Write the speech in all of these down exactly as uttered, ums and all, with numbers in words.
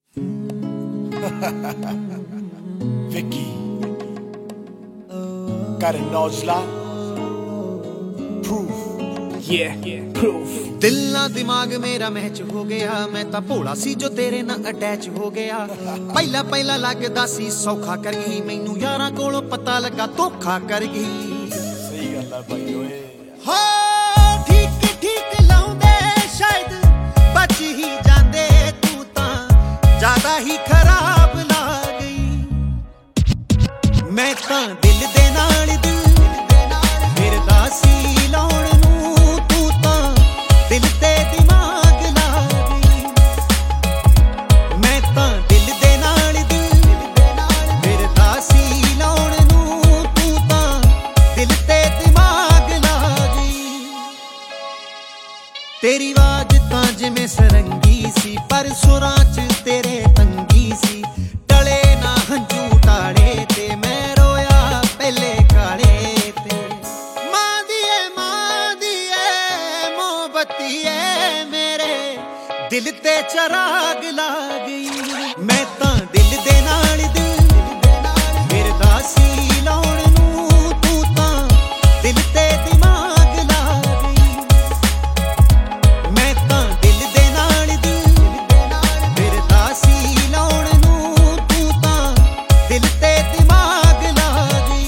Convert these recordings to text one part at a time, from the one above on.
Vicky got a nozla proof yeah proof दिल ना दिमाग मेरा मैच हो गया मैं तां भोला सी जो तेरे नाल अटैच हो गया पहला पहला लगदा सी सौखा कर गई मैनू यारां कोलों पता लगा धोखा कर गई सही गल है भाई ओए हो ठीक ठीक लाउंदे शायद बच ही जांदे तू तां ज्यादा ही खराब ला गई मैं तां दिल दे नाल दिल फिरदा सी लाउण नूं तू तां दिल ते दिमाग ला गई मैं तां दिल दे नाल दिल फिरदा सी लाउण नूं तू तां दिल ते दिमाग ला गई तेरी आवाज तां जिवें सरंगी सी पर सुरां च तेरे तंगी सी टले ना हंझू टाड़े ते मैं रोया पहले काले ते मां दिए मां दिए मोहब्बती है मेरे दिल ते चराग ला गई मैं तां दिल दे नाल दिल फिरदा सी लाउण नूं तू तां दिल ते दिमाग ला गई मैं तां दिल दे नाल दिल फिरदा सी लाउण नूं तू तां दिल ते दिमाग ला गई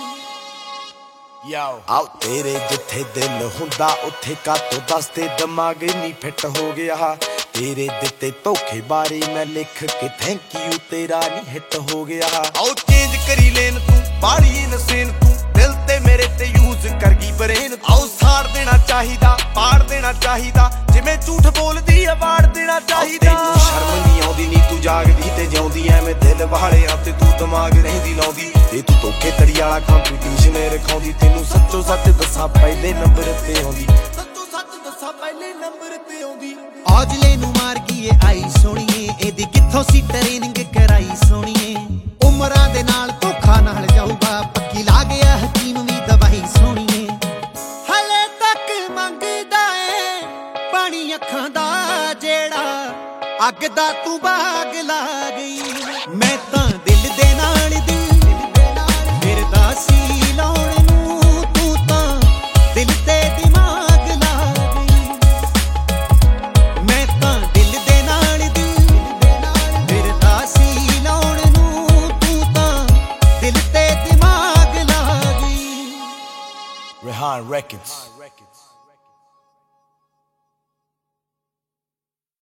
yo ਆਓ ਤੇਰੇ ਜਿੱਥੇ ਦਿਲ ਹੁੰਦਾ ਉੱਥੇ ਕਾਤੋਂ ਦੱਸਦੇ ਦਿਮਾਗ ਨਹੀਂ ਫਿੱਟ ਹੋ ਗਿਆ ਤੇਰੇ ਦਿੱਤੇ ਧੋਖੇ ਬਾਰੇ ਮੈਂ ਲਿਖ ਕੇ ਥੈਂਕ ਯੂ ਤੇਰਾ ਨਹੀਂ ਹਿੱਟ ਹੋ ਗਿਆ ਆਓ ਚੇਂਜ ਕਰੀ ਲੈਨ ਤੂੰ ਬਾੜੀ ਨਸੇਨ ਤੂੰ ਦਿਲ ਤੇ ਮੇਰੇ ਤੇ ਯੂਜ਼ ਕਰ ਗਈ ਬਰੇਨ ਆਓ ਸਾੜ ਦੇਣਾ ਚਾਹੀਦਾ ਪਾੜ ਦੇਣਾ ਚਾਹੀਦਾ ਜਿਵੇਂ ਝੂਠ ਬੋਲਦੀ ਆ ਵਾੜ ਦੇਣਾ ਚਾਹੀਦਾ ਤੈਨੂੰ ਸ਼ਰਮ ਨਹੀਂ ਆਉਂਦੀ ਨੀ ਤੂੰ ਜਾਗਦੀ ਤੇ ਜਿਉਂਦੀ ਐਵੇਂ ਦਿਲ ਵਾਲਿਆਂ ਤੇ ਤੂੰ ਦਿਮਾਗ ਰਹਿੰਦੀ ਲਾਉਂਦੀ ਤੇ ਤੂੰ ਧੋਖੇ ਤਰੀ ਵਾਲਾ ਕੰਪੀਟੀਸ਼ਨ ਰਖਾਉਂਦੀ ਤੈਨੂੰ ਸੱਚੋ ਸੱਚ ਦੱਸਾਂ ਪਹਿਲੇ ਨੰਬਰ ਤੇ ਆਉਂਦੀ ਸੱਚੋ ਸੱਚ ਦੱਸਾਂ ਪਹਿਲੇ ਨੰਬਰ ਤੇ ਆਉਂਦੀ ਔਜਲੇ ਨੂੰ ਮਾਰ ਗਈ ਏ ਆਈ ਸੋਣੀਏ ਇਹਦੀ ਕਿੱਥੋਂ ਸੀ ਟ੍ਰੇਨਿੰਗ ਕਰਾਈ ਸੋਣੀਏ ਉਮਰਾਂ ਦੇ ਨਾਲ ਧੋਖਾ ਨਾਲ ਜਾਊਗਾ ਪੱਕੀ ਲਾ ਗਿਆ ਹਕੀਮ ਵੀ ਦਵਾਈ ਸੋਣੀਏ ਹਲੇ ਤੱਕ ਮੰਗਦਾ ਏ ਪਾਣੀ ਅੱਖਾਂ ਦਾ ਜਿਹੜਾ ਅੱਗ ਦਾ ਤੂੰ ਬਾਗ ਲਾ ਗਈ ਮੈਂ ਤਾਂ ਦਿਲ ਦੇ ਨਾਲ ਦਿਲ ਫਿਰਦਾ ਸੀ ਲਾਉਣ ਨੂੰ ਤੂੰ ਤਾਂ ਦਿਲ ਤੇ ਦਿਮਾਗ ਲਾ ਗਈ ਮੈਂ ਤਾਂ ਦਿਲ ਦੇ ਨਾਲ ਦਿਲ ਫਿਰਦਾ ਸੀ ਲਾਉਣ ਨੂੰ ਤੂੰ ਤਾਂ ਦਿਲ ਤੇ ਦਿਮਾਗ ਲਾ ਗਈ Rehan Records